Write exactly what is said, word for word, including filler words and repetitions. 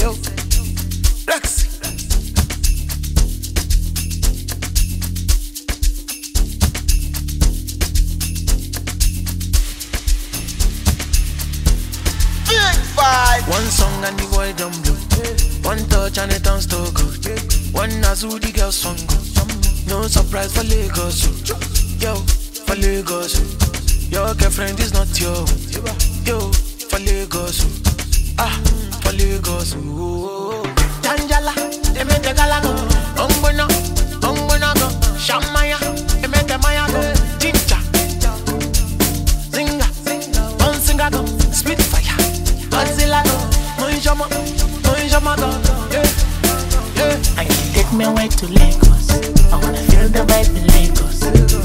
yo, Rex. One song and the boy done blue. One touch and it turns to good. One Nazu the girl song go. No surprise for Lagos. Yo, for Lagos. Your girlfriend is not yo. Yo, for Lagos. Ah, for Lagos. Janjala, they make the gala go. Ongbono, ongbono go. Shamaya, they make the maya go. Jinja, zinga, one singer go. Spitfire, Godzilla go. Moinjama, moinjama go. Yeah, yeah. I can take me away to Lagos. I wanna feel the vibe in Lagos.